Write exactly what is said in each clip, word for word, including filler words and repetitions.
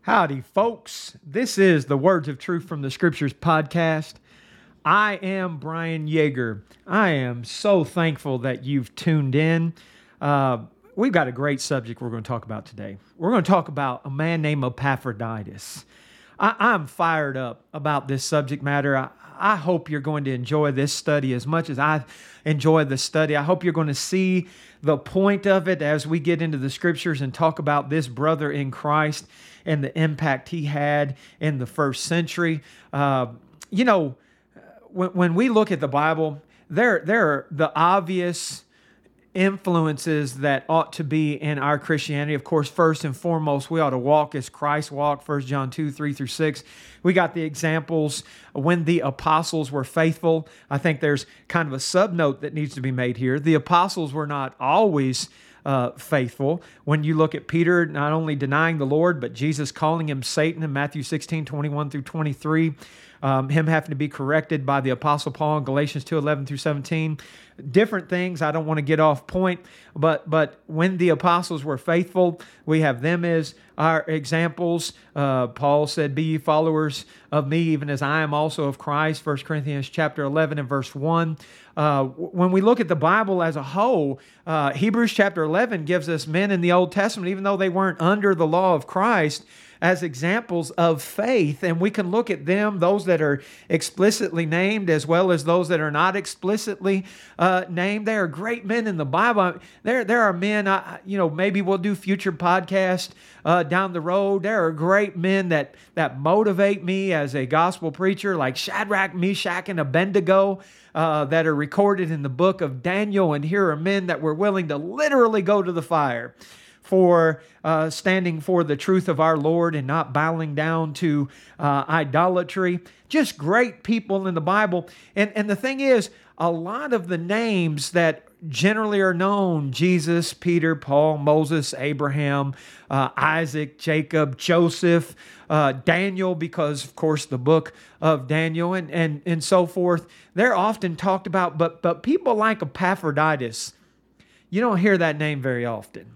Howdy, folks. This is the Words of Truth from the Scriptures podcast. I am Brian Yeager. I am so thankful that you've tuned in. Uh, we've got a great subject we're going to talk about today. We're going to talk about a man named Epaphroditus. I, I'm fired up about this subject matter. I, I hope you're going to enjoy this study as much as I enjoy the study. I hope you're going to see the point of it as we get into the Scriptures and talk about this brother in Christ and the impact he had in the first century. Uh, you know, when, when we look at the Bible, there, there are the obvious influences that ought to be in our Christianity. Of course, first and foremost, we ought to walk as Christ walked, First John two, three through six. We got the examples when the apostles were faithful. I think there's kind of a subnote that needs to be made here. The apostles were not always Uh, faithful. When you look at Peter not only denying the Lord, but Jesus calling him Satan in Matthew sixteen, twenty-one through twenty-three, um, him having to be corrected by the Apostle Paul in Galatians two, eleven through seventeen. Different things. I don't want to get off point, but but when the apostles were faithful, we have them as our examples. Uh, Paul said, "Be ye followers of me, even as I am also of Christ," First Corinthians chapter eleven and verse one. Uh, when we look at the Bible as a whole, uh, Hebrews chapter eleven gives us men in the Old Testament, even though they weren't under the law of Christ, as examples of faith. And we can look at them, those that are explicitly named as well as those that are not explicitly uh, named. They are great men in the Bible. There, there are men, uh, you know, maybe we'll do future podcasts uh, down the road. There are great men that, that motivate me as a gospel preacher, like Shadrach, Meshach, and Abednego, Uh, that are recorded in the book of Daniel. And here are men that were willing to literally go to the fire for uh, standing for the truth of our Lord and not bowing down to uh, idolatry. Just great people in the Bible. And, and the thing is, a lot of the names that generally are known, Jesus, Peter, Paul, Moses, Abraham, uh, Isaac, Jacob, Joseph, uh, Daniel, because of course the book of Daniel and, and, and so forth, they're often talked about, but, but people like Epaphroditus, you don't hear that name very often.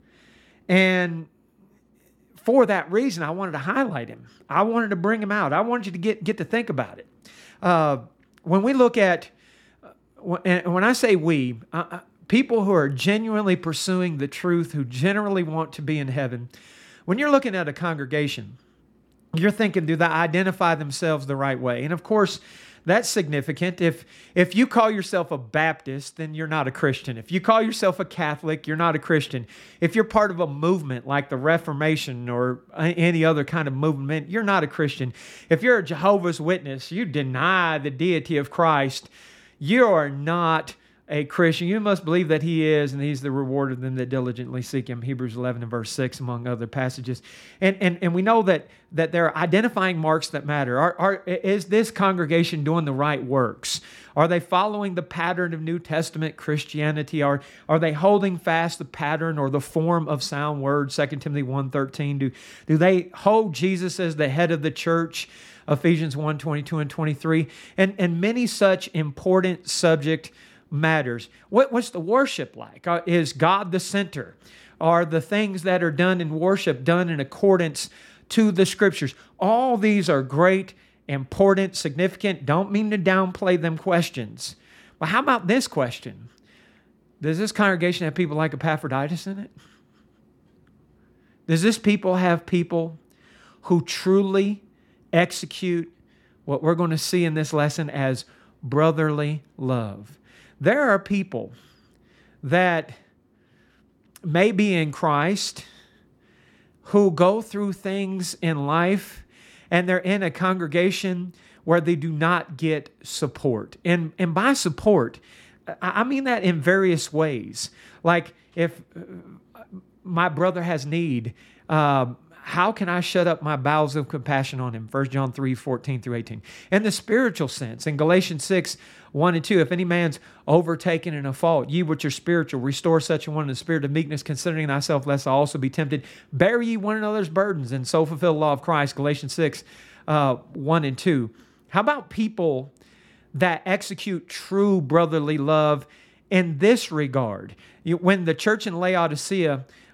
And for that reason, I wanted to highlight him. I wanted to bring him out. I wanted you to get, get to think about it. Uh, when we look at And when I say we, uh, people who are genuinely pursuing the truth, who generally want to be in heaven, when you're looking at a congregation, you're thinking, do they identify themselves the right way? And of course, that's significant. If if you call yourself a Baptist, then you're not a Christian. If you call yourself a Catholic, you're not a Christian. If you're part of a movement like the Reformation or any other kind of movement, you're not a Christian. If you're a Jehovah's Witness, you deny the deity of Christ, you are not a Christian. You must believe that He is, and He's the rewarder of them that diligently seek Him. Hebrews eleven and verse six, among other passages. And and, and we know that, that there are identifying marks that matter. Are, are, is this congregation doing the right works? Are they following the pattern of New Testament Christianity? Are, are they holding fast the pattern or the form of sound words? Second Timothy one thirteen. Do, do they hold Jesus as the head of the church? Ephesians one twenty-two and twenty-three. And, and many such important subject matters. What, what's the worship like? Uh, is God the center? Are the things that are done in worship done in accordance to the Scriptures? All these are great, important, significant. Don't mean to downplay them questions. Well, how about this question? Does this congregation have people like Epaphroditus in it? Does this people have people who truly execute what we're going to see in this lesson as brotherly love? There are people that may be in Christ who go through things in life and they're in a congregation where they do not get support. And, and by support, I mean that in various ways. Like if my brother has need, uh, how can I shut up my bowels of compassion on him? First John three, fourteen through eighteen. In the spiritual sense, in Galatians six, one and two, if any man's overtaken in a fault, ye which are spiritual, restore such a one in the spirit of meekness, considering thyself, lest thou also be tempted. Bear ye one another's burdens, and so fulfill the law of Christ. Galatians six, uh, one and two. How about people that execute true brotherly love in this regard? You, when the church in Laodicea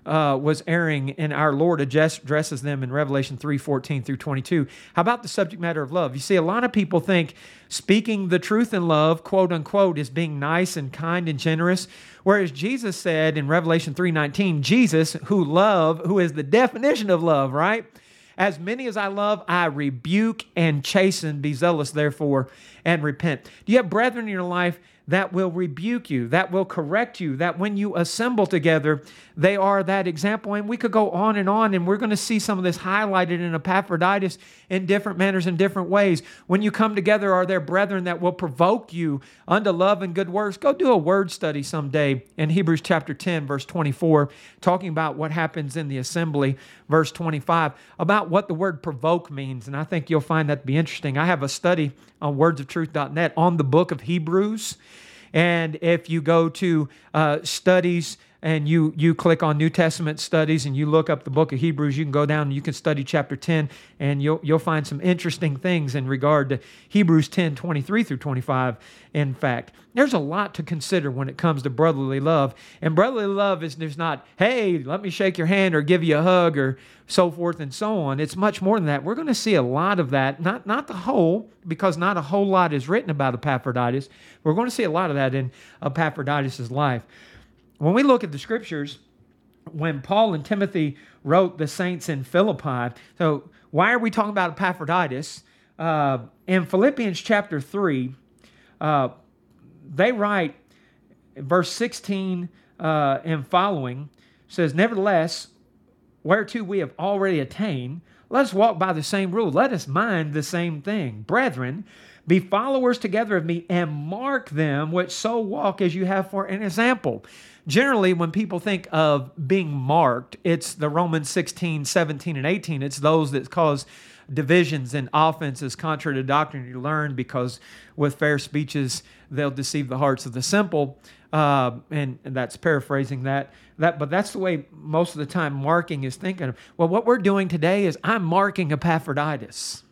uh, was airing, and our Lord address, addresses them in Revelation three fourteen through twenty-two. How about the subject matter of love? You see, a lot of people think speaking the truth in love, quote unquote, is being nice and kind and generous, whereas Jesus said in Revelation three nineteen, Jesus, who love, who is the definition of love, right? As many as I love, I rebuke and chasten. Be zealous, therefore, and repent. Do you have brethren in your life that will rebuke you, that will correct you, that when you assemble together, they are that example? And we could go on and on, and we're going to see some of this highlighted in Epaphroditus in different manners and different ways. When you come together, are there brethren that will provoke you unto love and good works? Go do a word study someday in Hebrews chapter ten, verse twenty-four, talking about what happens in the assembly, verse twenty-five, about what the word provoke means. And I think you'll find that to be interesting. I have a study on words of truth dot net on the book of Hebrews. And if you go to uh, studies and you you click on New Testament studies and you look up the book of Hebrews, you can go down and you can study chapter ten, and you'll you'll find some interesting things in regard to Hebrews ten, twenty-three through twenty-five. In fact, there's a lot to consider when it comes to brotherly love. And brotherly love is there's not, hey, let me shake your hand or give you a hug or so forth and so on. It's much more than that. We're going to see a lot of that, not, not the whole, because not a whole lot is written about Epaphroditus. We're going to see a lot of that in Epaphroditus' life. When we look at the scriptures, when Paul and Timothy wrote the saints in Philippi, so why are we talking about Epaphroditus? Uh, in Philippians chapter three, uh, they write, verse sixteen uh, and following, says, nevertheless, whereto we have already attained, let us walk by the same rule. Let us mind the same thing. Brethren, be followers together of me, and mark them which so walk as you have for an example. Generally, when people think of being marked, it's the Romans sixteen, seventeen, and eighteen. It's those that cause divisions and offenses contrary to doctrine you learn, because with fair speeches, they'll deceive the hearts of the simple. Uh, and, and that's paraphrasing that. That, but that's the way most of the time marking is thinking of. Well, what we're doing today is I'm marking Epaphroditus.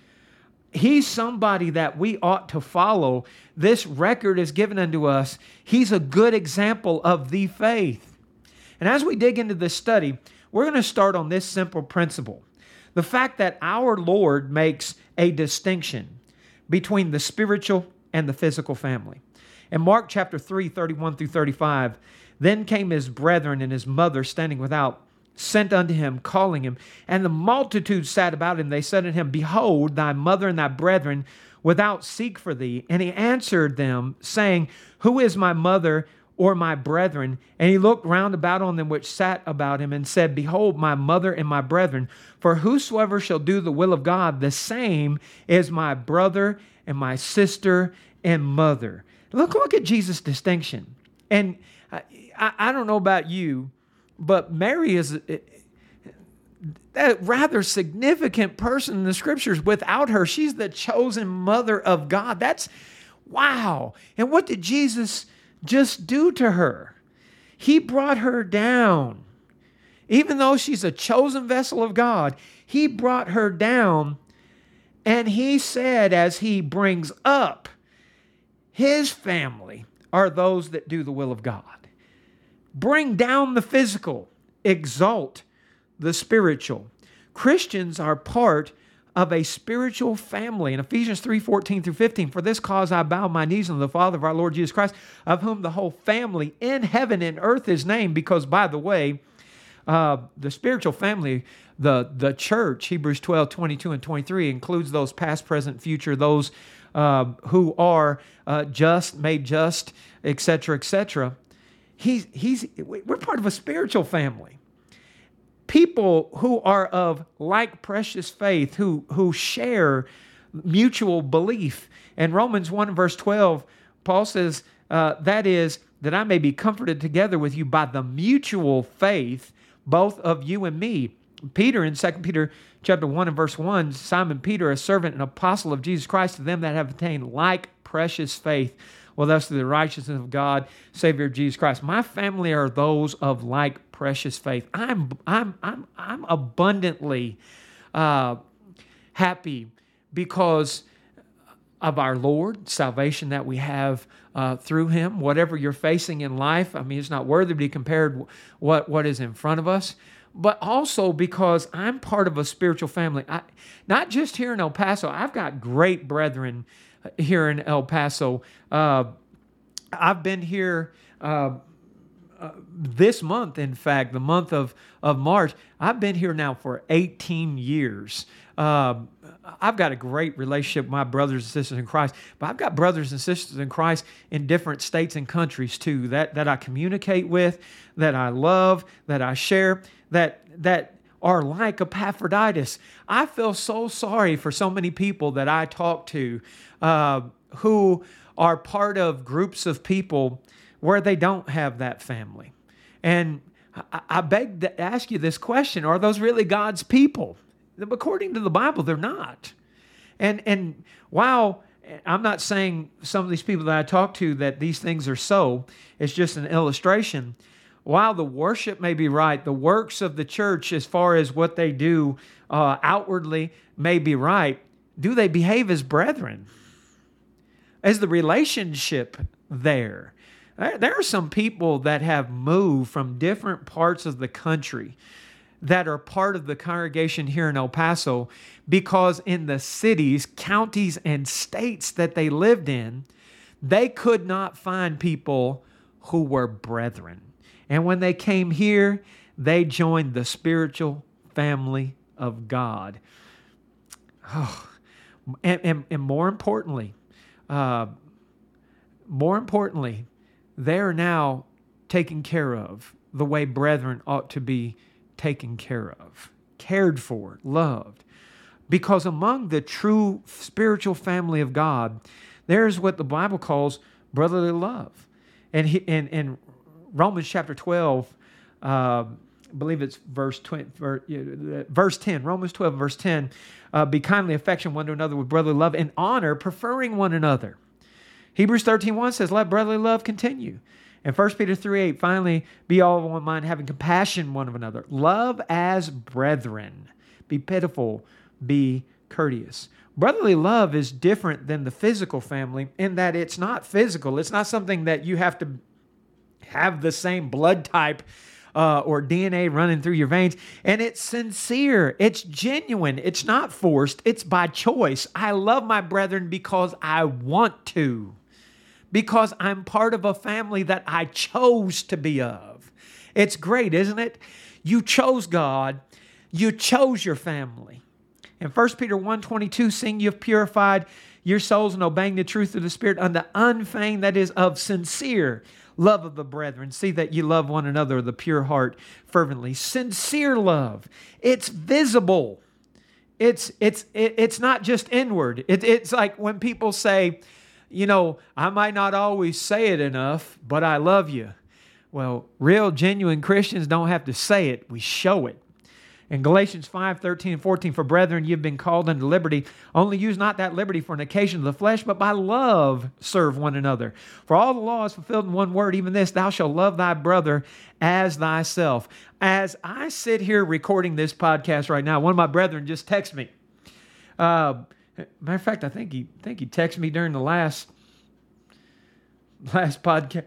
He's somebody that we ought to follow. This record is given unto us. He's a good example of the faith. And as we dig into this study, we're going to start on this simple principle. The fact that our Lord makes a distinction between the spiritual and the physical family. In Mark chapter three, thirty-one through thirty-five, then came his brethren and his mother standing without, sent unto him, calling him. And the multitude sat about him. They said unto him, behold, thy mother and thy brethren without seek for thee. And he answered them, saying, who is my mother or my brethren? And he looked round about on them which sat about him, and said, behold, my mother and my brethren. For whosoever shall do the will of God, the same is my brother and my sister and mother. Look, look at Jesus' distinction. And I, I don't know about you, but Mary is a, a rather significant person in the scriptures. Without her, she's the chosen mother of God. That's wow. And what did Jesus just do to her? He brought her down. Even though she's a chosen vessel of God, he brought her down. And he said, as he brings up his family, are those that do the will of God. Bring down the physical, exalt the spiritual. Christians are part of a spiritual family. In Ephesians three, fourteen through fifteen, for this cause I bow my knees unto the Father of our Lord Jesus Christ, of whom the whole family in heaven and earth is named. Because, by the way, uh, the spiritual family, the, the church, Hebrews twelve, twenty-two and twenty-three, includes those past, present, future, those uh, who are uh, just, made just, et cetera, et cetera. He's, he's, we're part of a spiritual family. People who are of like precious faith, who, who share mutual belief. In Romans one verse twelve, Paul says, uh, that is, that I may be comforted together with you by the mutual faith, both of you and me. Peter in Second Peter chapter one and verse one, Simon Peter, a servant and apostle of Jesus Christ, to them that have attained like precious faith, well, thus through the righteousness of God, Savior of Jesus Christ. My family are those of like precious faith. I'm I'm I'm I'm abundantly uh, happy because of our Lord, salvation that we have uh, through Him. Whatever you're facing in life, I mean, it's not worthy to be compared what what is in front of us. But also because I'm part of a spiritual family, I, not just here in El Paso. I've got great brethren here in El Paso. Uh, I've been here uh, uh, this month, in fact, the month of, of March. I've been here now for eighteen years. Uh, I've got a great relationship with my brothers and sisters in Christ, but I've got brothers and sisters in Christ in different states and countries too that, that I communicate with, that I love, that I share, that that are like Epaphroditus. I feel so sorry for so many people that I talk to uh, who are part of groups of people where they don't have that family. And I, I beg to ask you this question: are those really God's people? According to the Bible, they're not. And and while I'm not saying some of these people that I talk to that these things are so, it's just an illustration. While the worship may be right, the works of the church as far as what they do uh, outwardly may be right, do they behave as brethren? Is the relationship there? There are some people that have moved from different parts of the country that are part of the congregation here in El Paso because in the cities, counties, and states that they lived in, they could not find people who were brethren. And when they came here, they joined the spiritual family of God. Oh, and, and, and more importantly, uh, more importantly, they're now taken care of the way brethren ought to be taken care of, cared for, loved. Because among the true spiritual family of God, there's what the Bible calls brotherly love. And he, in, in Romans chapter twelve, uh, I believe it's verse twenty, verse ten, Romans twelve, verse ten, uh, be kindly affectioned one to another with brotherly love and honor, preferring one another. Hebrews thirteen one says, let brotherly love continue. And First Peter three eight, finally, be all of one mind, having compassion one of another. Love as brethren. Be pitiful, be courteous. Brotherly love is different than the physical family in that it's not physical. It's not something that you have to have the same blood type uh, or D N A running through your veins. And it's sincere. It's genuine. It's not forced. It's by choice. I love my brethren because I want to. Because I'm part of a family that I chose to be of. It's great, isn't it? You chose God. You chose your family. In First Peter one twenty-two, seeing you've purified your souls in obeying the truth of the Spirit unto unfeigned, that is, of sincere love of the brethren. See that you love one another with a pure heart fervently. Sincere love. It's visible. It's it's it, it's not just inward. It, it's like when people say, you know, I might not always say it enough, but I love you. Well, real, genuine Christians don't have to say it. We show it. In Galatians five, thirteen and fourteen, for brethren, you've been called unto liberty. Only use not that liberty for an occasion of the flesh, but by love serve one another. For all the law is fulfilled in one word, even this, thou shalt love thy brother as thyself. As I sit here recording this podcast right now, one of my brethren just texted me. Uh, matter of fact, I think he think he texted me during the last last podcast.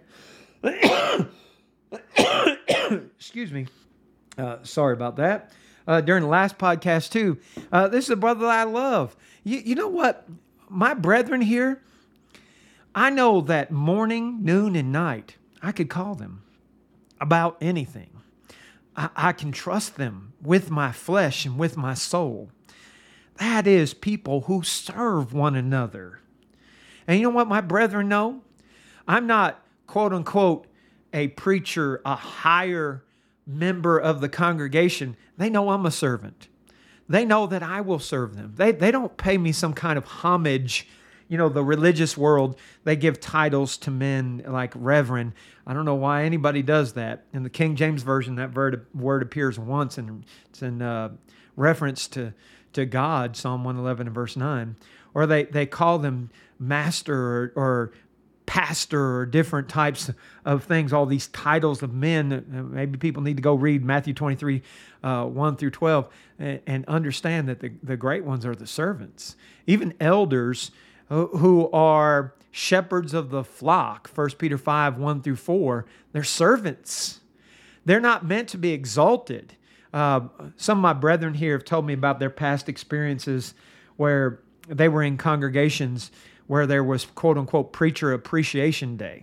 Excuse me. Uh, sorry about that. Uh, during the last podcast too. Uh, this is a brother that I love. You, you know what? My brethren here, I know that morning, noon, and night, I could call them about anything. I, I can trust them with my flesh and with my soul. That is people who serve one another. And you know what my brethren know? I'm not, quote unquote, a preacher, a higher member of the congregation. They know I'm a servant. They know that I will serve them. They, they don't pay me some kind of homage. You know, the religious world, they give titles to men like reverend. I don't know why anybody does that. In the King James Version, that word, word appears once, and it's in uh, reference to, to God, Psalm one eleven and verse nine. Or they, they call them master or, or pastor or different types of things, all these titles of men. Maybe people need to go read Matthew twenty-three, uh, one through twelve, and, and understand that the, the great ones are the servants. Even elders, who, who are shepherds of the flock. First Peter five, one through four. They're servants. They're not meant to be exalted. Uh, some of my brethren here have told me about their past experiences where they were in congregations where there was quote unquote preacher appreciation day.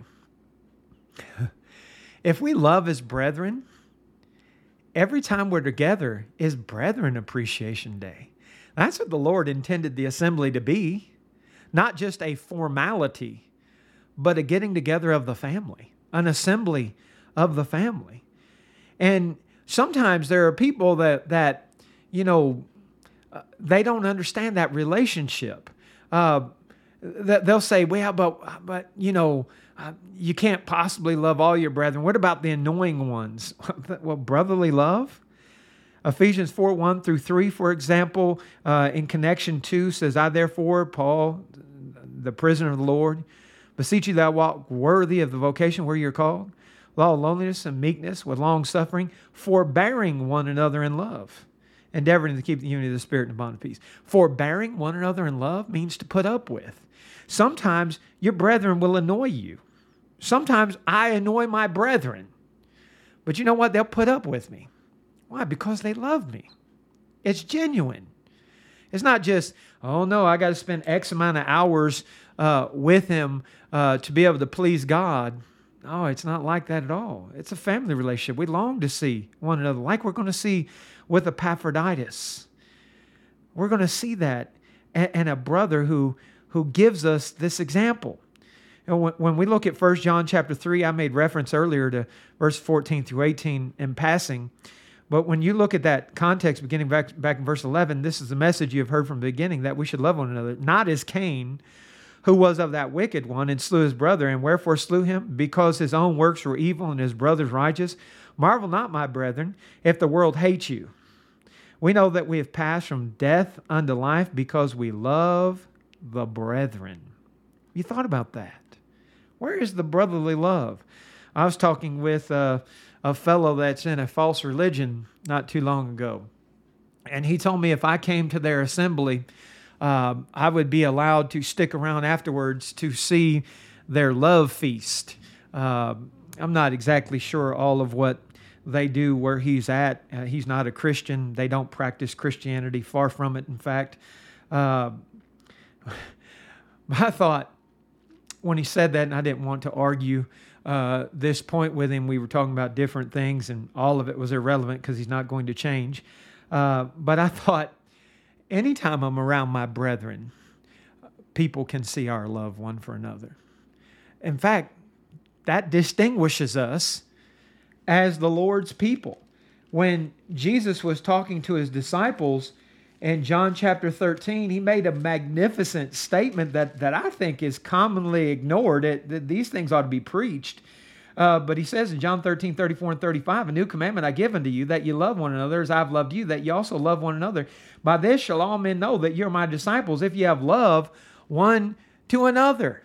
If we love as brethren, every time we're together is Brethren Appreciation Day. That's what the Lord intended the assembly to be. Not just a formality, but a getting together of the family, an assembly of the family. And sometimes there are people that, that you know, uh, they don't understand that relationship. Uh, that they'll say, well, but, but you know, uh, you can't possibly love all your brethren. What about the annoying ones? Well, brotherly love? Ephesians four, one through three, for example, uh, in connection to, says, I therefore, Paul, the prisoner of the Lord, beseech you thou walk worthy of the vocation where you're called, with all loneliness and meekness, with long suffering, forbearing one another in love, endeavoring to keep the unity of the Spirit in the bond of peace. Forbearing one another in love means to put up with. Sometimes your brethren will annoy you. Sometimes I annoy my brethren. But you know what? They'll put up with me. Why? Because they love me. It's genuine. It's not just, oh no, I got to spend X amount of hours uh, with him uh, to be able to please God. No, it's not like that at all. It's a family relationship. We long to see one another, like we're going to see with Epaphroditus. We're going to see that, and, and a brother who who gives us this example. And when, when we look at First John chapter three, I made reference earlier to verse fourteen through eighteen in passing. But when you look at that context, beginning back, back in verse eleven, this is the message you have heard from the beginning, that we should love one another, not as Cain, who was of that wicked one and slew his brother. And wherefore slew him? Because his own works were evil and his brother's righteous. Marvel not, my brethren, if the world hates you. We know that we have passed from death unto life because we love the brethren. You thought about that? Where is the brotherly love? I was talking with uh, a fellow that's in a false religion not too long ago. And he told me if I came to their assembly, uh, I would be allowed to stick around afterwards to see their love feast. Uh, I'm not exactly sure all of what they do where he's at. Uh, he's not a Christian. They don't practice Christianity. Far from it, in fact. Uh, I thought when he said that, and I didn't want to argue uh, this point with him, we were talking about different things, and all of it was irrelevant because he's not going to change. Uh, but I thought, anytime I'm around my brethren, people can see our love one for another. In fact, that distinguishes us as the Lord's people. When Jesus was talking to his disciples in John chapter thirteen, he made a magnificent statement that, that I think is commonly ignored. It, that these things ought to be preached. Uh, but he says in John thirteen, thirty-four and thirty-five, a new commandment I give unto you, that you love one another as I've loved you, that you also love one another. By this shall all men know that you're my disciples, if you have love one to another.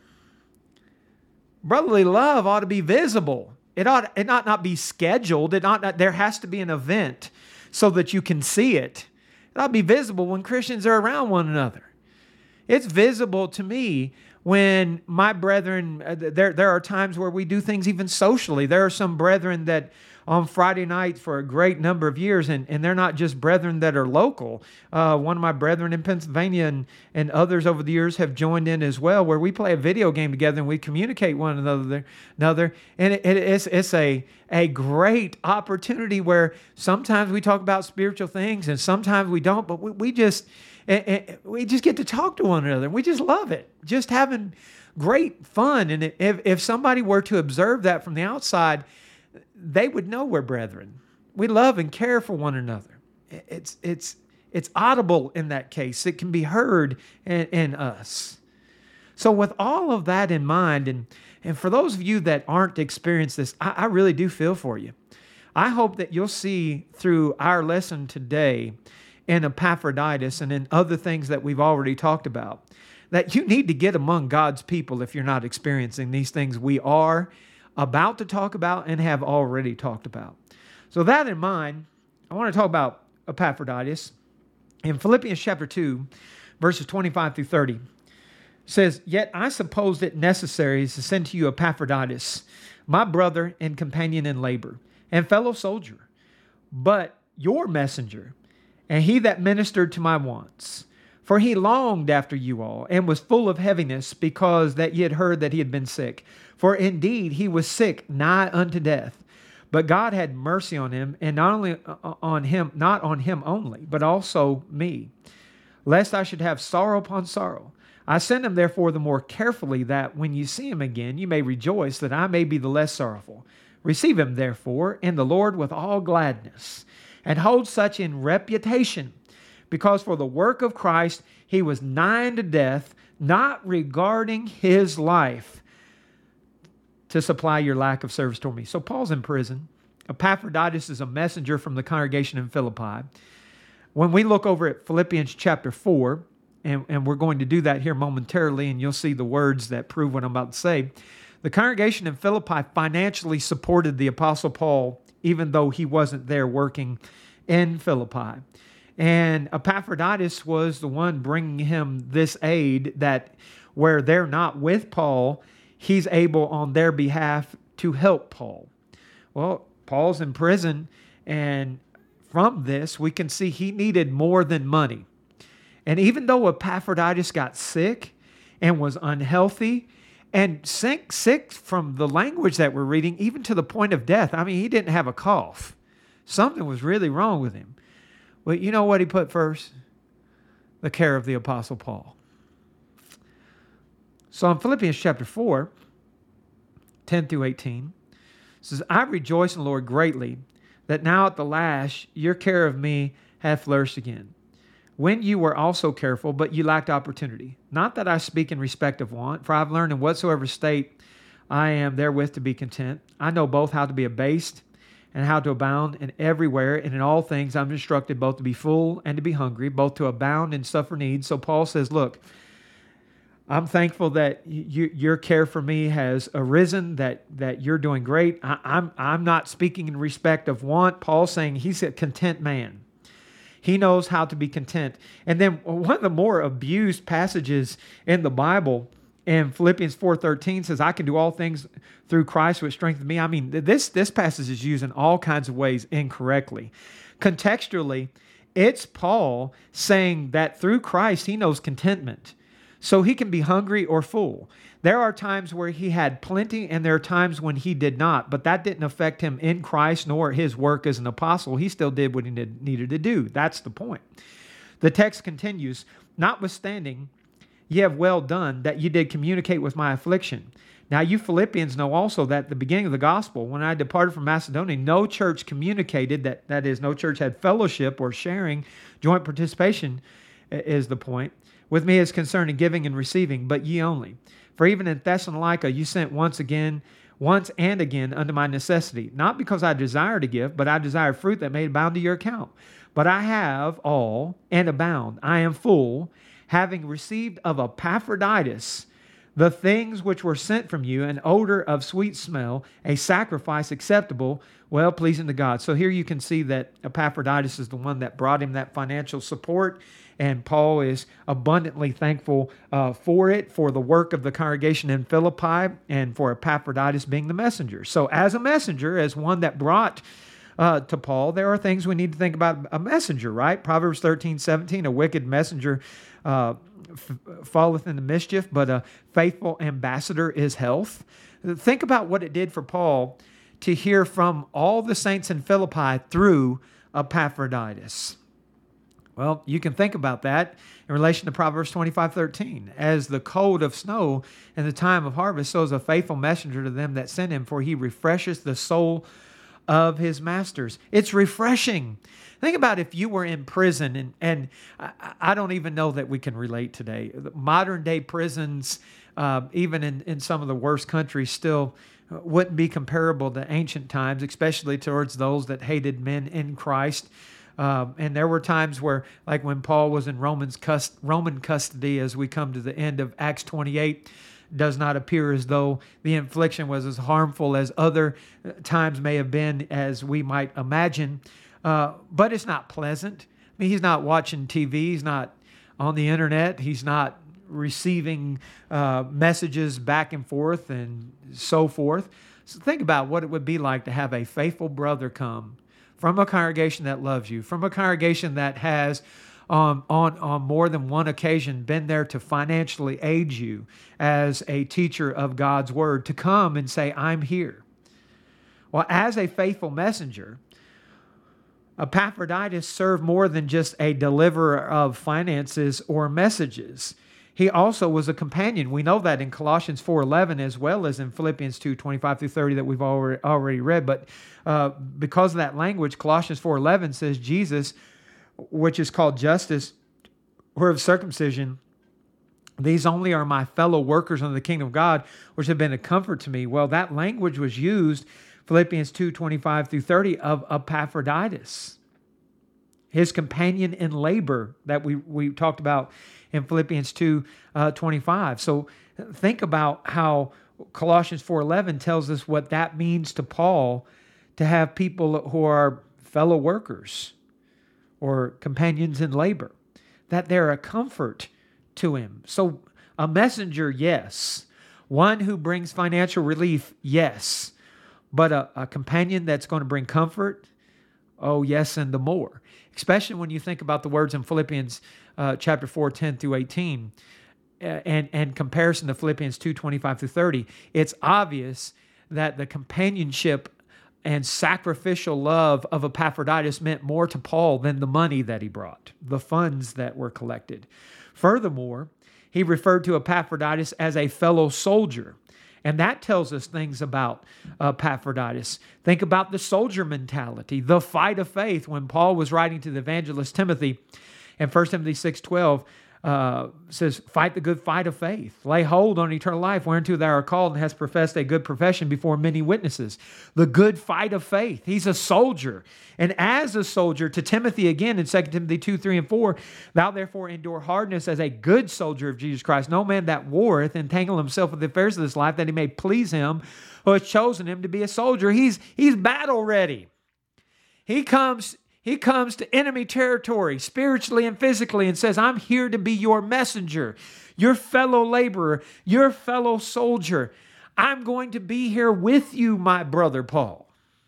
Brotherly love ought to be visible. It ought, it ought not be scheduled. It ought not, there has to be an event so that you can see it. It ought to be visible when Christians are around one another. It's visible to me when my brethren, uh, there, there are times where we do things even socially. There are some brethren that on Friday night for a great number of years, and, and they're not just brethren that are local. Uh, one of my brethren in Pennsylvania and, and others over the years have joined in as well, where we play a video game together and we communicate one another. another and it, it, it's, it's a, a great opportunity where sometimes we talk about spiritual things and sometimes we don't, but we, we just we just get to talk to one another. We just love it, just having great fun. And if, if somebody were to observe that from the outside, they would know we're brethren. We love and care for one another. It's it's it's audible in that case. It can be heard in, in us. So with all of that in mind, and, and for those of you that aren't experienced this, I, I really do feel for you. I hope that you'll see through our lesson today in Epaphroditus and in other things that we've already talked about, that you need to get among God's people if you're not experiencing these things we are about to talk about and have already talked about. So that in mind, I want to talk about Epaphroditus. In Philippians chapter two, verses twenty-five through thirty, says, "Yet I supposed it necessary to send to you Epaphroditus, my brother and companion in labor, and fellow soldier, but your messenger, and he that ministered to my wants. For he longed after you all, and was full of heaviness, because that ye had heard that he had been sick. For indeed he was sick nigh unto death. But God had mercy on him, and not only on him, not on him only, but also me, lest I should have sorrow upon sorrow. I send him therefore the more carefully, that when you see him again, you may rejoice, that I may be the less sorrowful. Receive him therefore in the Lord with all gladness, and hold such in reputation, because for the work of Christ he was nigh unto death, not regarding his life, to supply your lack of service toward me." So Paul's in prison. Epaphroditus is a messenger from the congregation in Philippi. When we look over at Philippians chapter four, and, and we're going to do that here momentarily, and you'll see the words that prove what I'm about to say. The congregation in Philippi financially supported the Apostle Paul, even though he wasn't there working in Philippi. And Epaphroditus was the one bringing him this aid, that where they're not with Paul, he's able on their behalf to help Paul. Well, Paul's in prison, and from this, we can see he needed more than money. And even though Epaphroditus got sick and was unhealthy, and sick, sick from the language that we're reading, even to the point of death. I mean, he didn't have a cough. Something was really wrong with him. Well, you know what he put first? The care of the Apostle Paul. So in Philippians chapter four, ten through eighteen, it says, "I rejoice in the Lord greatly, that now at the last your care of me hath flourished again. When you were also careful, but you lacked opportunity. Not that I speak in respect of want, for I have learned in whatsoever state I am therewith to be content. I know both how to be abased and how to abound, and everywhere and in all things I'm instructed both to be full and to be hungry, both to abound and suffer need." So Paul says, look, I'm thankful that you, your care for me has arisen, that, that you're doing great. I, I'm, I'm not speaking in respect of want. Paul's saying he's a content man. He knows how to be content. And then one of the more abused passages in the Bible, in Philippians four thirteen, says, "I can do all things through Christ which strengthens me." I mean, this, this passage is used in all kinds of ways incorrectly. Contextually, it's Paul saying that through Christ he knows contentment. So he can be hungry or full. There are times where he had plenty, and there are times when he did not, but that didn't affect him in Christ nor his work as an apostle. He still did what he did, needed to do. That's the point. The text continues, "Notwithstanding, ye have well done that ye did communicate with my affliction. Now you Philippians know also that at the beginning of the gospel, when I departed from Macedonia, no church communicated," that, that is, no church had fellowship or sharing, joint participation is the point, "with me as concerning giving and receiving, but ye only. For even in Thessalonica you sent once again, once and again unto my necessity, not because I desire to give, but I desire fruit that may abound to your account. But I have all and abound. I am full, having received of Epaphroditus the things which were sent from you, an odor of sweet smell, a sacrifice acceptable, well pleasing to God." So here you can see that Epaphroditus is the one that brought him that financial support, and Paul is abundantly thankful uh, for it, for the work of the congregation in Philippi, and for Epaphroditus being the messenger. So as a messenger, as one that brought uh, to Paul, there are things we need to think about a messenger, right? Proverbs thirteen seventeen, "A wicked messenger uh, f- falleth into mischief, but a faithful ambassador is health." Think about what it did for Paul to hear from all the saints in Philippi through Epaphroditus. Well, you can think about that in relation to Proverbs twenty-five thirteen. "As the cold of snow in the time of harvest, so is a faithful messenger to them that send him, for he refresheth the soul of his masters." It's refreshing. Think about if you were in prison, and, and I, I don't even know that we can relate today. Modern day prisons, uh, even in, in some of the worst countries, still wouldn't be comparable to ancient times, especially towards those that hated men in Christ. Um, and there were times where, like when Paul was in Romans cust- Roman custody, as we come to the end of Acts twenty-eight, does not appear as though the infliction was as harmful as other times may have been, as we might imagine. Uh, but it's not pleasant. I mean, he's not watching T V. He's not on the internet. He's not receiving uh, messages back and forth and so forth. So think about what it would be like to have a faithful brother come from a congregation that loves you, from a congregation that has um, on, on more than one occasion been there to financially aid you as a teacher of God's word, to come and say, I'm here. Well, as a faithful messenger, Epaphroditus served more than just a deliverer of finances or messages. He also was a companion. We know that in Colossians four eleven as well as in Philippians two twenty-five through thirty that we've already already read. But uh, because of that language, Colossians four eleven says Jesus, which is called Justus, or of circumcision, these only are my fellow workers under the kingdom of God, which have been a comfort to me. Well, that language was used, Philippians two twenty-five through thirty, of Epaphroditus, his companion in labor that we, we talked about in Philippians two twenty-five. So think about how Colossians four eleven tells us what that means to Paul, to have people who are fellow workers or companions in labor, that they're a comfort to him. So a messenger, yes. One who brings financial relief, yes. But a, a companion that's going to bring comfort, oh yes, and the more. Especially when you think about the words in Philippians uh, chapter four, ten through eighteen, and, and comparison to Philippians two twenty-five through thirty, it's obvious that the companionship and sacrificial love of Epaphroditus meant more to Paul than the money that he brought, the funds that were collected. Furthermore, he referred to Epaphroditus as a fellow soldier. And that tells us things about Epaphroditus. Think about the soldier mentality, the fight of faith. When Paul was writing to the evangelist Timothy in First Timothy six twelve, uh, says, fight the good fight of faith. Lay hold on eternal life, whereunto thou art called and hast professed a good profession before many witnesses. The good fight of faith. He's a soldier. And as a soldier, to Timothy again in Second Timothy two, three, and four, thou therefore endure hardness as a good soldier of Jesus Christ. No man that warreth entangle himself with the affairs of this life, that he may please him who has chosen him to be a soldier. He's, he's battle ready. He comes... He comes to enemy territory spiritually and physically and says, I'm here to be your messenger, your fellow laborer, your fellow soldier. I'm going to be here with you, my brother Paul.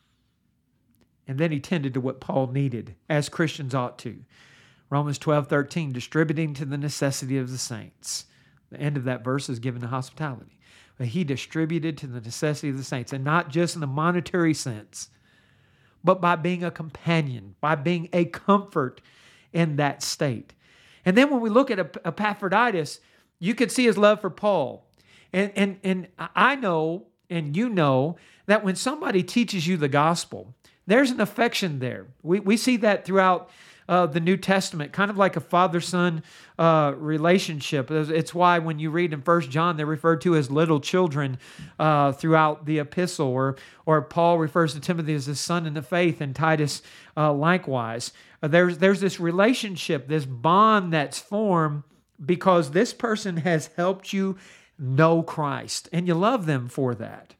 And then he tended to what Paul needed, as Christians ought to. Romans twelve thirteen, distributing to the necessity of the saints. The end of that verse is given to hospitality. But he distributed to the necessity of the saints, and not just in the monetary sense, but by being a companion, by being a comfort in that state. And then when we look at Epaphroditus, you could see his love for Paul. And, and, and I know, and you know, that when somebody teaches you the gospel, there's an affection there. We, we see that throughout uh, the New Testament, kind of like a father-son uh, relationship. It's why when you read in First John, they're referred to as little children uh, throughout the epistle, or, or Paul refers to Timothy as his son in the faith, and Titus uh, likewise. Uh, there's, there's this relationship, this bond that's formed because this person has helped you know Christ, and you love them for that.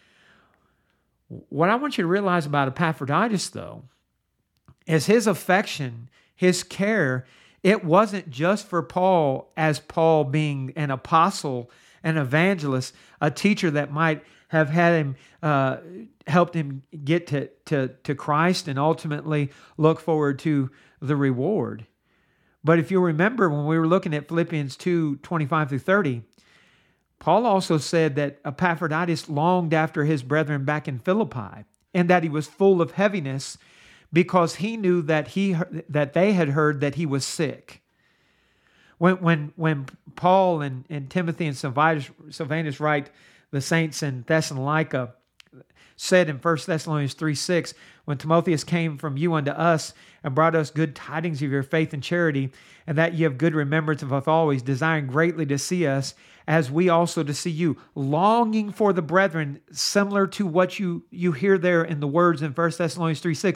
What I want you to realize about Epaphroditus, though, is his affection, his care, it wasn't just for Paul as Paul being an apostle, an evangelist, a teacher that might have had him, uh, helped him get to, to, to Christ and ultimately look forward to the reward. But if you remember when we were looking at Philippians two twenty-five through thirty, Paul also said that Epaphroditus longed after his brethren back in Philippi, and that he was full of heaviness because he knew that he that they had heard that he was sick. When when when Paul and, and Timothy and Silvanus, Silvanus write the saints in Thessalonica, said in First Thessalonians three six, when Timotheus came from you unto us and brought us good tidings of your faith and charity, and that ye have good remembrance of us always, desiring greatly to see us, as we also to see you, longing for the brethren, similar to what you, you hear there in the words in First Thessalonians three six.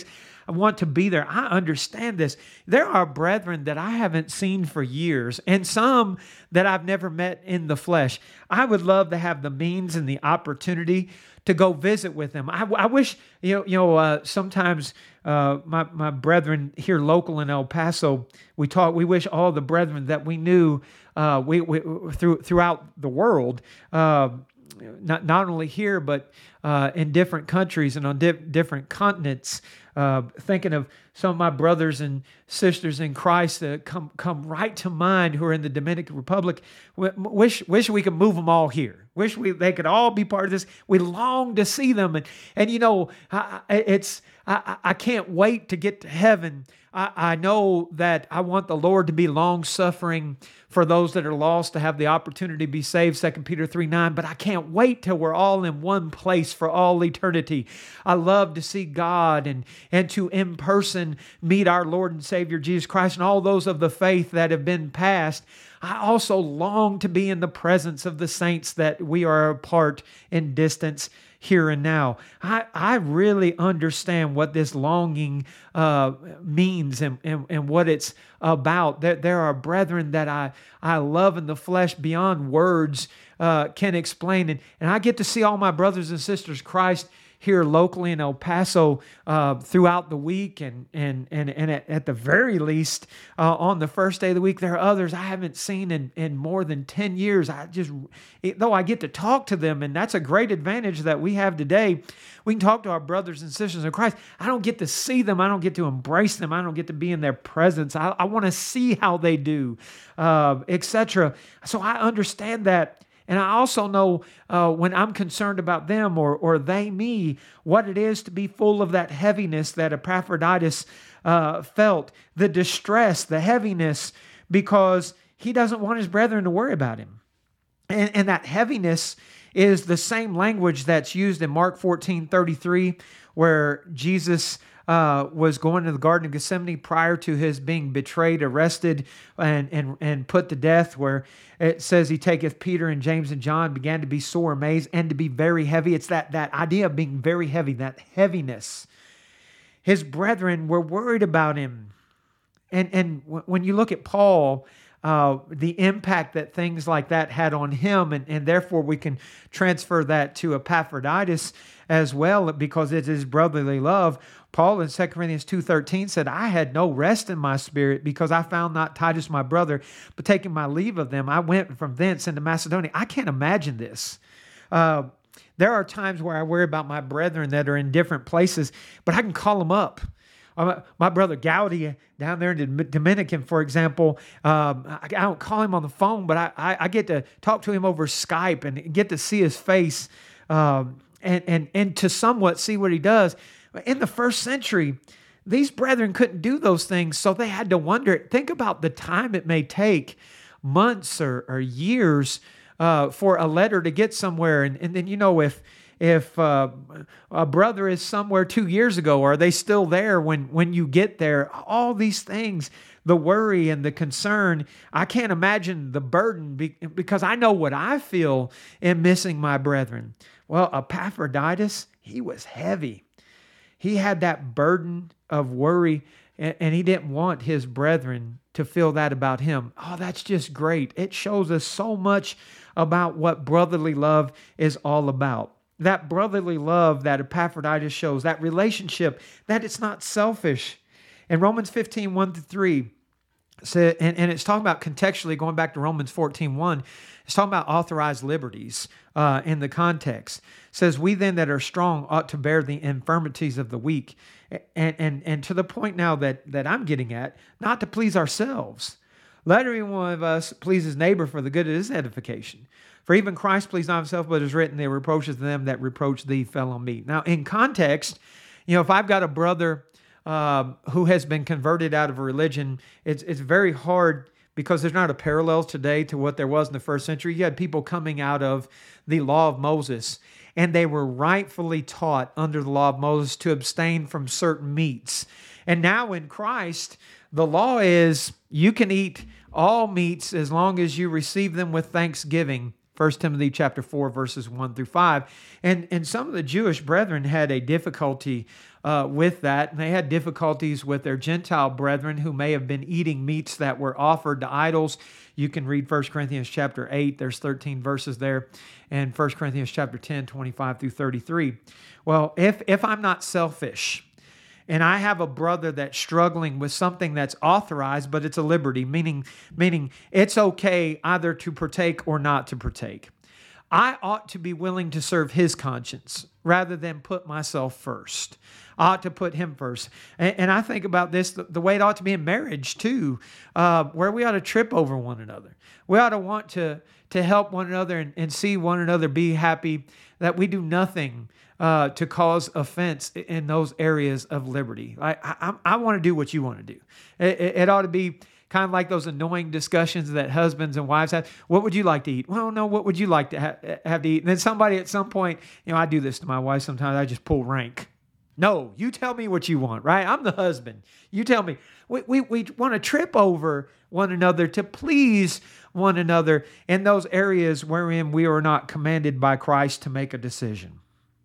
want to be there. I understand this. There are brethren that I haven't seen for years, and some that I've never met in the flesh. I would love to have the means and the opportunity to go visit with them. I, I wish, you know, you know uh, sometimes uh, my, my brethren here local in El Paso, we talk, we wish all the brethren that we knew uh, we, we through, throughout the world, uh, not, not only here, but uh, in different countries and on di- different continents, uh, thinking of some of my brothers and sisters in Christ that come come right to mind who are in the Dominican Republic. Wish wish we could move them all here. Wish we they could all be part of this. We long to see them, and and you know I, it's I, I can't wait to get to heaven. I, I know that I want the Lord to be long suffering for those that are lost to have the opportunity to be saved. Second Peter three nine. But I can't wait till we're all in one place for all eternity. I love to see God and and to in person meet our Lord and Savior Jesus Christ and all those of the faith that have been passed. I also long to be in the presence of the saints that we are apart in distance here and now. I, I really understand what this longing uh, means and, and, and what it's about. There, there are brethren that I, I love in the flesh beyond words uh, can explain. And, and I get to see all my brothers and sisters Christ here locally in El Paso uh, throughout the week, and and and and at, at the very least uh, on the first day of the week. There are others I haven't seen in, in more than ten years. I just, it, though I get to talk to them, and that's a great advantage that we have today. We can talk to our brothers and sisters in Christ. I don't get to see them. I don't get to embrace them. I don't get to be in their presence. I, I want to see how they do, uh, et cetera. So I understand that. And I also know uh, when I'm concerned about them or or they me, what it is to be full of that heaviness that Epaphroditus uh, felt, the distress, the heaviness, because he doesn't want his brethren to worry about him. And, and that heaviness is the same language that's used in Mark fourteen thirty-three, where Jesus Uh, was going to the Garden of Gethsemane prior to his being betrayed, arrested, and, and, and put to death, where it says he taketh Peter and James and John, began to be sore amazed and to be very heavy. It's that, that idea of being very heavy, that heaviness. His brethren were worried about him. And, and w- when you look at Paul, uh, the impact that things like that had on him, and, and therefore we can transfer that to Epaphroditus as well, because it's his brotherly love. Paul in Second Corinthians two thirteen said, I had no rest in my spirit because I found not Titus my brother, but taking my leave of them, I went from thence into Macedonia. I can't imagine this. Uh, there are times where I worry about my brethren that are in different places, but I can call them up. Uh, my brother Gowdy down there in the Dominican, for example, um, I, I don't call him on the phone, but I, I, I get to talk to him over Skype and get to see his face um, and, and, and to somewhat see what he does. In the first century, these brethren couldn't do those things, so they had to wonder. Think about the time it may take, months or, or years, uh, for a letter to get somewhere. And, and then, you know, if if uh, a brother is somewhere two years ago, are they still there when, when you get there? All these things, the worry and the concern, I can't imagine the burden be, because I know what I feel in missing my brethren. Well, Epaphroditus, he was heavy. He had that burden of worry, and he didn't want his brethren to feel that about him. Oh, that's just great. It shows us so much about what brotherly love is all about. That brotherly love that Epaphroditus shows, that relationship, that it's not selfish. In Romans fifteen, one through three, and, and it's talking about contextually, going back to Romans fourteen, one, it's talking about authorized liberties uh, in the context. It says, we then that are strong ought to bear the infirmities of the weak. And, and, and to the point now that, that I'm getting at, not to please ourselves. Let every one of us please his neighbor for the good of his edification. For even Christ pleased not himself, but is written, the reproaches of them that reproach thee fell on me. Now, in context, you know, if I've got a brother uh, who has been converted out of a religion, it's it's very hard because there's not a parallel today to what there was in the first century. You had people coming out of the law of Moses, and they were rightfully taught under the law of Moses to abstain from certain meats. And now in Christ, the law is you can eat all meats as long as you receive them with thanksgiving First Timothy chapter four, verses one through five. And, and some of the Jewish brethren had a difficulty uh, with that. And they had difficulties with their Gentile brethren who may have been eating meats that were offered to idols. You can read First Corinthians chapter eight. There's thirteen verses there. And First Corinthians chapter ten, twenty-five through thirty-three. Well, if, if I'm not selfish, and I have a brother that's struggling with something that's authorized, but it's a liberty, meaning, meaning it's okay either to partake or not to partake, I ought to be willing to serve his conscience rather than put myself first. I ought to put him first. And, and I think about this the, the way it ought to be in marriage too, uh, where we ought to trip over one another. We ought to want to, to help one another and, and see one another be happy, that we do nothing Uh, to cause offense in those areas of liberty. I I, I want to do what you want to do. It, it, it ought to be kind of like those annoying discussions that husbands and wives have. What would you like to eat? Well, no, what would you like to ha- have to eat? And then somebody at some point, you know, I do this to my wife sometimes, I just pull rank. No, you tell me what you want, right? I'm the husband. You tell me. We, we, we want to trip over one another to please one another in those areas wherein we are not commanded by Christ to make a decision.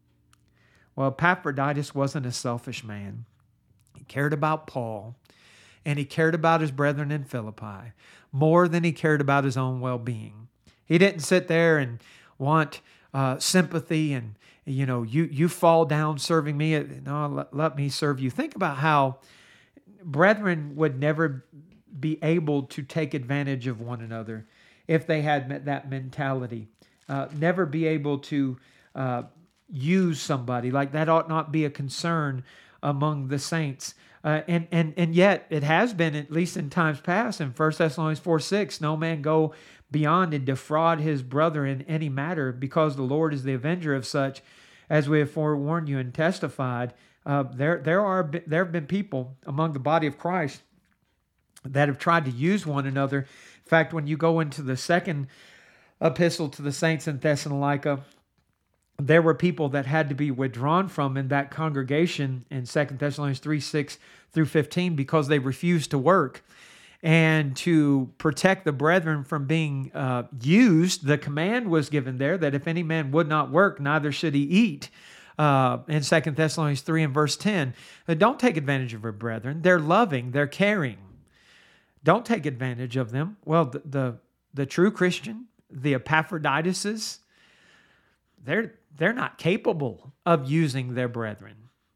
Well, Epaphroditus wasn't a selfish man. He cared about Paul, and he cared about his brethren in Philippi more than he cared about his own well-being. He didn't sit there and want uh, sympathy and, you know, you you fall down serving me. No, let, let me serve you. Think about how brethren would never be able to take advantage of one another if they had that mentality. Uh, never be able to uh, use somebody. Like that ought not be a concern among the saints. Uh, and, and, and yet it has been, at least in times past, in First Thessalonians four six, no man go beyond and defraud his brother in any matter, because the Lord is the avenger of such, as we have forewarned you and testified. Uh, there, there are, there have been people among the body of Christ that have tried to use one another. In fact, when you go into the second epistle to the saints in Thessalonica, there were people that had to be withdrawn from in that congregation in Second Thessalonians three, six through fifteen, because they refused to work. And to protect the brethren from being uh, used, the command was given there that if any man would not work, neither should he eat. Uh, in Second Thessalonians three and verse ten, don't take advantage of your brethren. They're loving, they're caring. Don't take advantage of them. Well, the the, the true Christian, the Epaphroditus, they're They're not capable of using their brethren.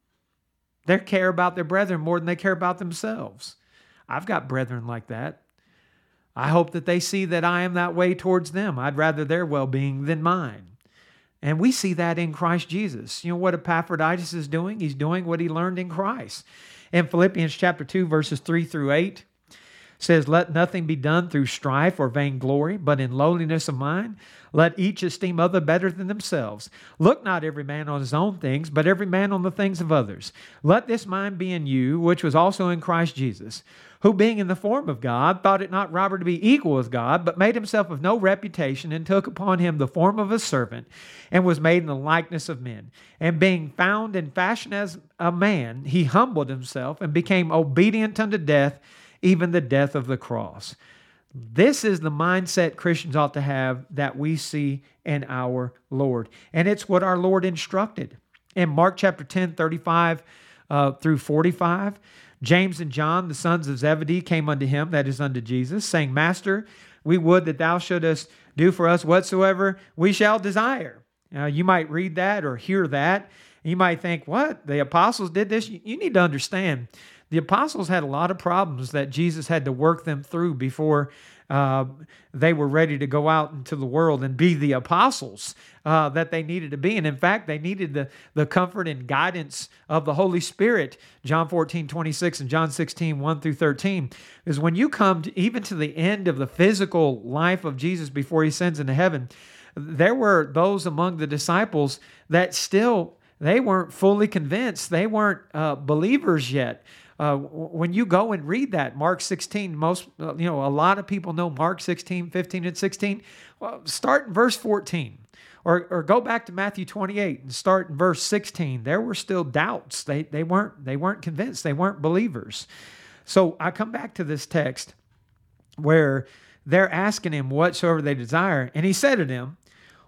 They care about their brethren more than they care about themselves. I've got brethren like that. I hope that they see that I am that way towards them. I'd rather their well-being than mine. And we see that in Christ Jesus. You know what Epaphroditus is doing? He's doing what he learned in Christ. In Philippians chapter two, verses three through eight, says, let nothing be done through strife or vainglory, but in lowliness of mind, let each esteem other better than themselves. Look not every man on his own things, but every man on the things of others. Let this mind be in you, which was also in Christ Jesus, who being in the form of God, thought it not robbery to be equal with God, but made himself of no reputation, and took upon him the form of a servant, and was made in the likeness of men. And being found in fashion as a man, he humbled himself and became obedient unto death, even the death of the cross. This is the mindset Christians ought to have that we see in our Lord. And it's what our Lord instructed. In Mark chapter ten, thirty-five uh, through forty-five, James and John, the sons of Zebedee, came unto him, that is unto Jesus, saying, Master, we would that thou shouldest do for us whatsoever we shall desire. Now, you might read that or hear that. You might think, what? The apostles did this? You need to understand, the apostles had a lot of problems that Jesus had to work them through before uh, they were ready to go out into the world and be the apostles uh, that they needed to be. And in fact, they needed the, the comfort and guidance of the Holy Spirit. John fourteen, twenty-six and John sixteen, one through thirteen. Is when you come to, even to the end of the physical life of Jesus before he ascends into heaven, there were those among the disciples that still, they weren't fully convinced. They weren't uh, believers yet. Uh, when you go and read that, Mark sixteen, most, you know, a lot of people know Mark sixteen, fifteen, and sixteen. Well, start in verse fourteen. Or, or go back to Matthew twenty-eight and start in verse sixteen. There were still doubts. They, they, weren't, they weren't convinced. They weren't believers. So I come back to this text where they're asking him whatsoever they desire. And he said to them,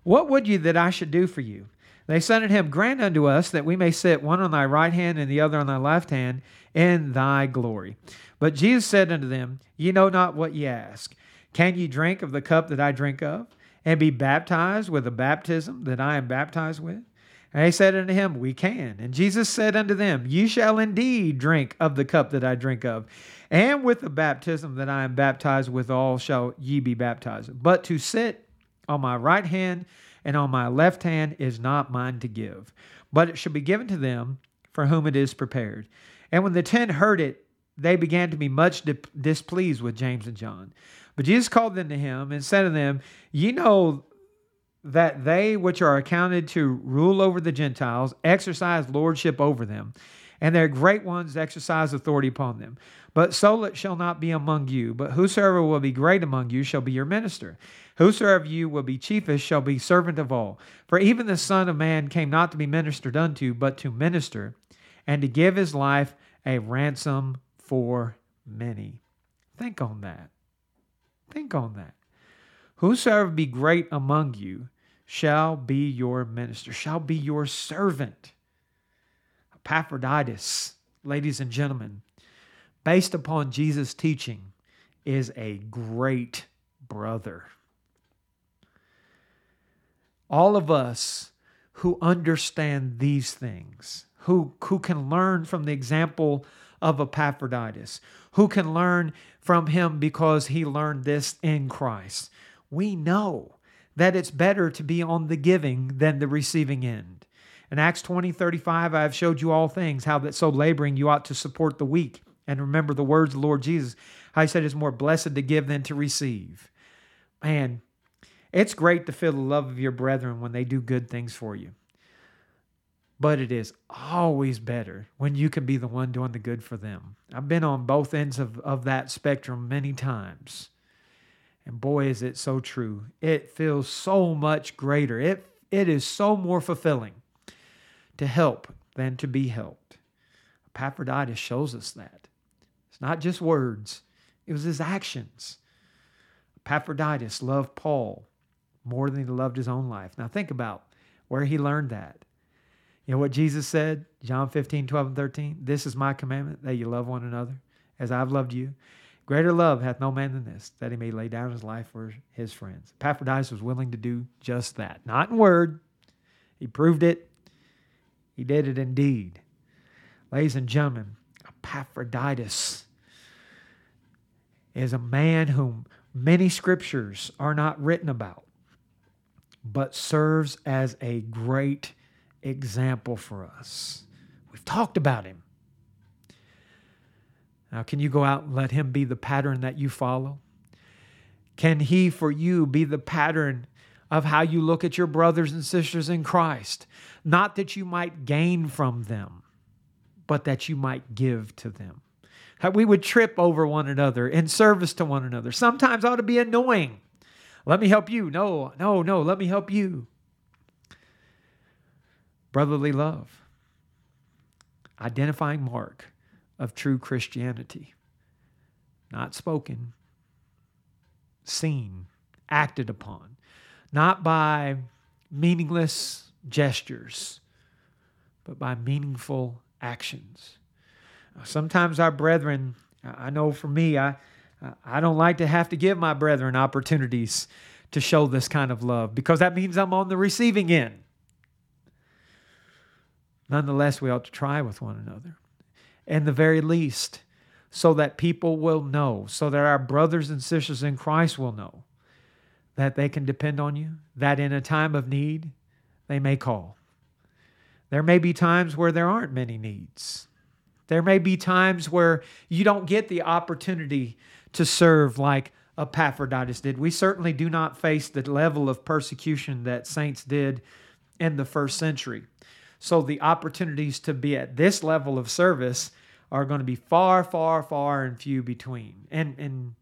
What would you that I should do for you? They said unto him, Grant unto us that we may sit one on thy right hand and the other on thy left hand in thy glory. But Jesus said unto them, Ye know not what ye ask. Can ye drink of the cup that I drink of, and be baptized with the baptism that I am baptized with? And they said unto him, We can. And Jesus said unto them, Ye shall indeed drink of the cup that I drink of, and with the baptism that I am baptized withal shall ye be baptized. But to sit on my right hand and on my left hand is not mine to give, but it shall be given to them for whom it is prepared. And when the ten heard it, they began to be much displeased with James and John. But Jesus called them to him and said to them, Ye know that they which are accounted to rule over the Gentiles exercise lordship over them, and their great ones exercise authority upon them. But so it shall not be among you, but whosoever will be great among you shall be your minister. Whosoever of you will be chiefest shall be servant of all. For even the Son of Man came not to be ministered unto, but to minister, and to give his life a ransom for many. Think on that. Think on that. Whosoever be great among you shall be your minister, shall be your servant. Epaphroditus, ladies and gentlemen, based upon Jesus' teaching, is a great brother. All of us who understand these things, who, who can learn from the example of Epaphroditus, who can learn from him because he learned this in Christ, we know that it's better to be on the giving than the receiving end. In Acts twenty thirty-five, I have showed you all things, how that so laboring you ought to support the weak. And remember the words of the Lord Jesus, how he said it's more blessed to give than to receive. Man, it's great to feel the love of your brethren when they do good things for you. But it is always better when you can be the one doing the good for them. I've been on both ends of, of that spectrum many times. And boy, is it so true. It feels so much greater. It, it is so more fulfilling to help than to be helped. Epaphroditus shows us that. It's not just words. It was his actions. Epaphroditus loved Paul more than he loved his own life. Now think about where he learned that. You know what Jesus said? John fifteen, twelve, and thirteen. This is my commandment, that you love one another as I've loved you. Greater love hath no man than this, that he may lay down his life for his friends. Epaphroditus was willing to do just that. Not in word. He proved it. He did it in deed. Ladies and gentlemen, Epaphroditus is a man whom many scriptures are not written about, but serves as a great example for us. We've talked about him. Now, can you go out and let him be the pattern that you follow? Can he, for you, be the pattern of how you look at your brothers and sisters in Christ? Not that you might gain from them, but that you might give to them. How we would trip over one another in service to one another. Sometimes ought to be annoying. Let me help you. No, no, no, let me help you. Brotherly love. Identifying mark of true Christianity. Not spoken, seen, acted upon. Not by meaningless gestures, but by meaningful actions. Sometimes our brethren, I know for me, I, I don't like to have to give my brethren opportunities to show this kind of love, because that means I'm on the receiving end. Nonetheless, we ought to try with one another. And the very least, so that people will know, so that our brothers and sisters in Christ will know that they can depend on you, that in a time of need, they may call. There may be times where there aren't many needs. There may be times where you don't get the opportunity to serve like Epaphroditus did. We certainly do not face the level of persecution that saints did in the first century. So the opportunities to be at this level of service are going to be far, far, far and few between. And, and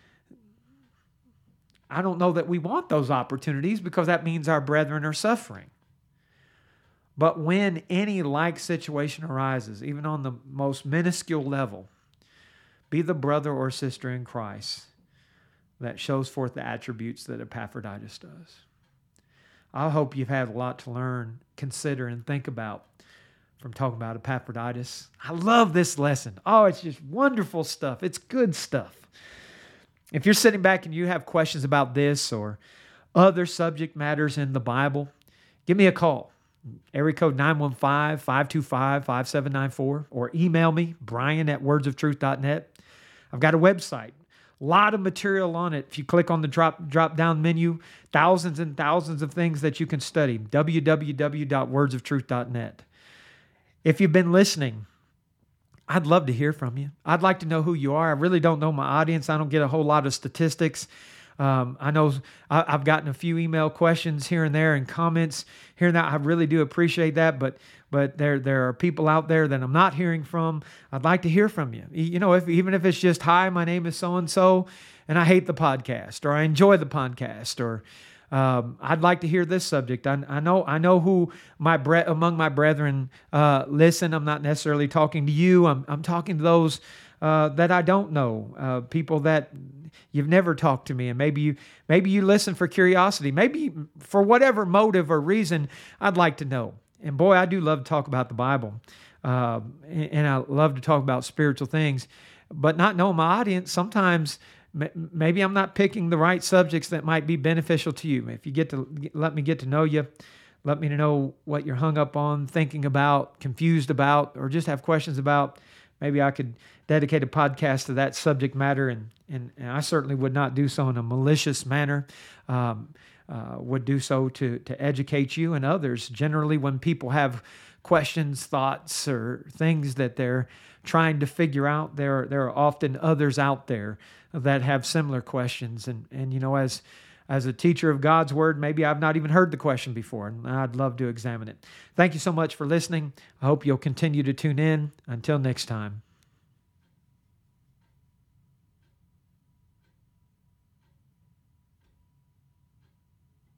I don't know that we want those opportunities, because that means our brethren are suffering. But when any like situation arises, even on the most minuscule level, be the brother or sister in Christ that shows forth the attributes that Epaphroditus does. I hope you've had a lot to learn, consider, and think about from talking about Epaphroditus. I love this lesson. Oh, it's just wonderful stuff. It's good stuff. If you're sitting back and you have questions about this or other subject matters in the Bible, give me a call. Area code nine one five, five two five, five seven nine four, or email me, Brian at words of truth dot net. I've got a website. A lot of material on it. If you click on the drop drop down menu, thousands and thousands of things that you can study. w w w dot words of truth dot net. If you've been listening, I'd love to hear from you. I'd like to know who you are. I really don't know my audience. I don't get a whole lot of statistics. Um, I know I, I've gotten a few email questions here and there and comments here and there. I really do appreciate that, but but there there are people out there that I'm not hearing from. I'd like to hear from you. You know, if even if it's just, hi, my name is so-and-so, and I hate the podcast, or I enjoy the podcast, or um, I'd like to hear this subject. I, I know I know who my bre- among my brethren uh, listen. I'm not necessarily talking to you. I'm I'm talking to those uh, that I don't know, uh, people that you've never talked to me, and maybe you maybe you listen for curiosity. Maybe for whatever motive or reason, I'd like to know. And boy, I do love to talk about the Bible, uh, and, and I love to talk about spiritual things. But not knowing my audience, sometimes m- maybe I'm not picking the right subjects that might be beneficial to you. If you get to let me get to know you, let me know what you're hung up on, thinking about, confused about, or just have questions about, maybe I could dedicate a podcast to that subject matter, and, and, and I certainly would not do so in a malicious manner. Um, uh, would do so to, to educate you and others. Generally, when people have questions, thoughts, or things that they're trying to figure out, there, there are often others out there that have similar questions. And, and you know, as As a teacher of God's Word, maybe I've not even heard the question before, and I'd love to examine it. Thank you so much for listening. I hope you'll continue to tune in. Until next time.